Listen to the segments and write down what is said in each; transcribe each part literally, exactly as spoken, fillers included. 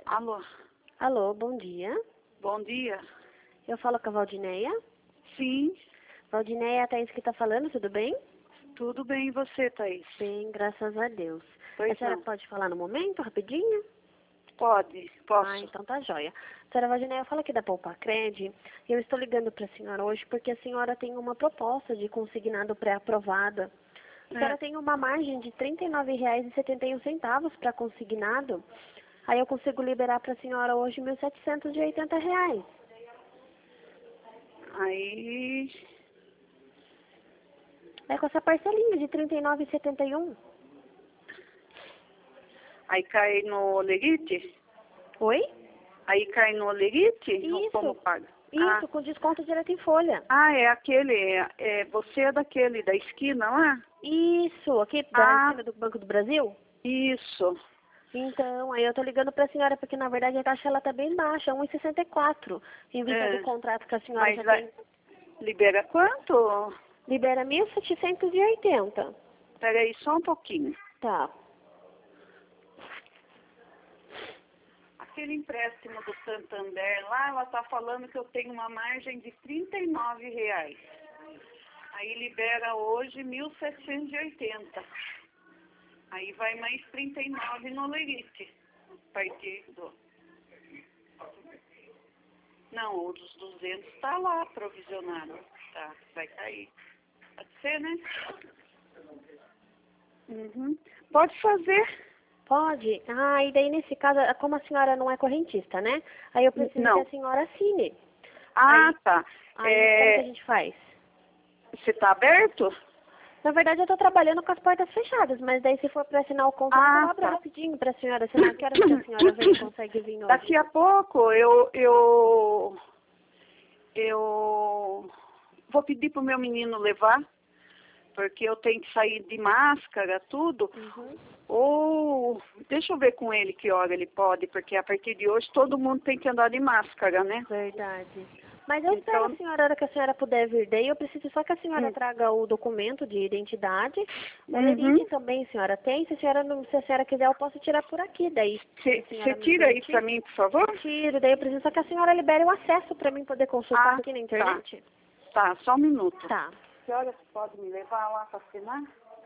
Alô, Alô, bom dia. bom dia. Eu falo com a Valdineia. Sim, Valdineia, a Thaís que está falando, tudo bem? tudo bem e você, Thaís? Bem, graças a Deus. Pois a senhora não. pode falar no momento, rapidinho? Pode, posso. Ah, então tá jóia. Senhora Valdineia, eu falo aqui da Poupa Cred e eu estou ligando para a senhora hoje porque a senhora tem uma proposta de consignado pré-aprovada. A senhora É. tem uma margem de trinta e nove reais e setenta e um centavos para consignado. Aí eu consigo liberar para a senhora hoje mil setecentos e oitenta reais. Aí, É com essa parcelinha de trinta e nove reais e setenta e um. aí cai no Olerite? Oi? Aí cai no Olerite? Isso. Como paga? Isso, com desconto direto em folha. Ah, é aquele, é, é, você é daquele da esquina lá? Isso, aqui da Ah. esquina do Banco do Brasil. Isso. Então, aí eu tô ligando pra senhora, porque na verdade a taxa ela tá bem baixa, um e sessenta e quatro. Em vista É. do contrato que a senhora Mas já vai, tem, libera quanto? libera mil setecentos e oitenta. Pera aí só um pouquinho. Tá. Aquele empréstimo do Santander lá, ela tá falando que eu tenho uma margem de trinta e nove reais. Aí libera hoje mil setecentos e oitenta. Aí vai mais trinta e nove no Lerite. A partir do... Não, o dos duzentos tá lá provisionado. Tá, vai cair. Pode ser, né? Uhum. Pode fazer. Pode? Ah, e daí nesse caso, como a senhora não é correntista, né? Aí eu preciso Não. que a senhora assine. Ah, Aí, tá. aí como que a É, gente faz? você tá aberto? Na verdade, eu tô trabalhando com as portas fechadas, mas daí se for para assinar o contrato, Ah, eu abro tá. rapidinho para a senhora assinar. Que horas que a senhora vem e consegue vir hoje? Daqui a pouco eu, eu, eu vou pedir pro meu menino levar, porque eu tenho que sair de máscara, tudo. Uhum. Ou, deixa eu ver com ele que hora ele pode, porque a partir de hoje todo mundo tem que andar de máscara, né? Verdade. Mas eu espero Então, a senhora, a hora que a senhora puder vir daí, eu preciso só que a senhora Hum. traga o documento de identidade. O Uhum. Lerite também, a senhora tem. Se a senhora, não, se a senhora quiser, eu posso tirar por aqui daí. Você Se a senhora me tira aí permitir. pra mim, por favor? Tiro, daí eu preciso só que a senhora libere o acesso para mim poder consultar Ah, aqui na internet. Tá, só um minuto. Tá. Que horas pode me levar lá para assinar?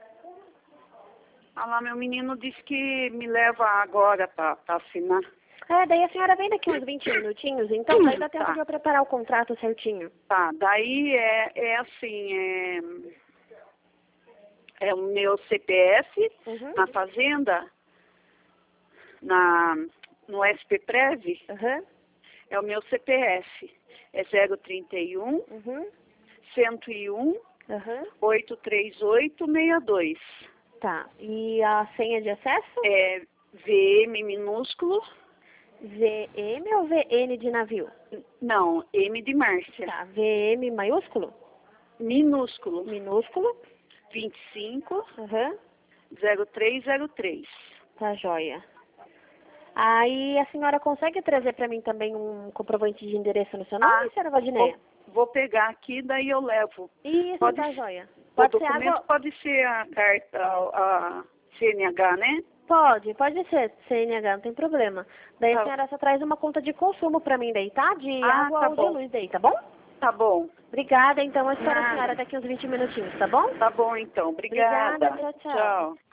Ah lá, meu menino disse que me leva agora para assinar. É, daí a senhora vem daqui uns vinte minutinhos, então daí dá tempo Tá. de eu preparar o contrato certinho. Tá, daí é, é assim, é, é o meu C P F Uhum. na fazenda, na, no S P Prev, Uhum. é o meu C P F. É zero trinta e um, Uhum. cento e um, Uhum. oitocentos e trinta e oito, sessenta e dois. Tá. E a senha de acesso? É V M minúsculo. V M ou V N de navio? Não, M de Márcia. Tá. V M maiúsculo? Minúsculo. Minúsculo? vinte e cinco, Uhum. zero três zero três. Tá joia. Aí a senhora consegue trazer pra mim também um comprovante de endereço no seu nome, Ah, senhora Valdineia? vou, vou pegar aqui, daí eu levo. Isso, Pode tá ser- joia. O Pode ser documento água... pode ser a carta, a, a C N H, né? Pode, pode ser C N H, não tem problema. Daí a Tá. senhora só traz uma conta de consumo pra mim daí, tá? De Ah, água tá ou de bom. luz daí, tá bom? Tá bom. Obrigada, então eu espero a Nada. senhora daqui uns vinte minutinhos, tá bom? Tá bom, então. Obrigada. Obrigada, tchau, tchau. Tchau.